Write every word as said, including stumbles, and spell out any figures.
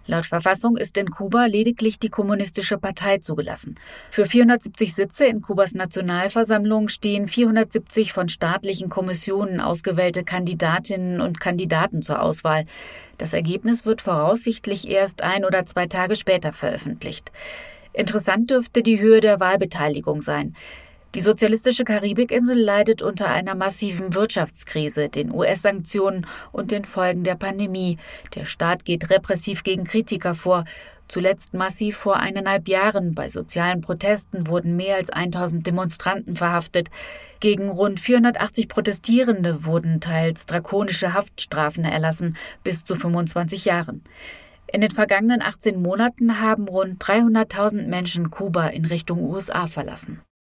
Laut Verfassung ist in Kuba lediglich die Kommunistische Partei zugelassen. Für vierhundertsiebzig Sitze in Kubas Nationalversammlung stehen vierhundertsiebzig von staatlichen Kommissionen ausgewählte Kandidatinnen und Kandidaten zur Auswahl. Das Ergebnis wird voraussichtlich erst ein oder zwei Tage später veröffentlicht. Interessant dürfte die Höhe der Wahlbeteiligung sein. Die sozialistische Karibikinsel leidet unter einer massiven Wirtschaftskrise, den U S-Sanktionen und den Folgen der Pandemie. Der Staat geht repressiv gegen Kritiker vor. Zuletzt massiv vor eineinhalb Jahren. Bei sozialen Protesten wurden mehr als tausend Demonstranten verhaftet. Gegen rund vierhundertachtzig Protestierende wurden teils drakonische Haftstrafen erlassen, bis zu fünfundzwanzig Jahren. In den vergangenen achtzehn Monaten haben rund dreihunderttausend Menschen Kuba in Richtung U S A verlassen.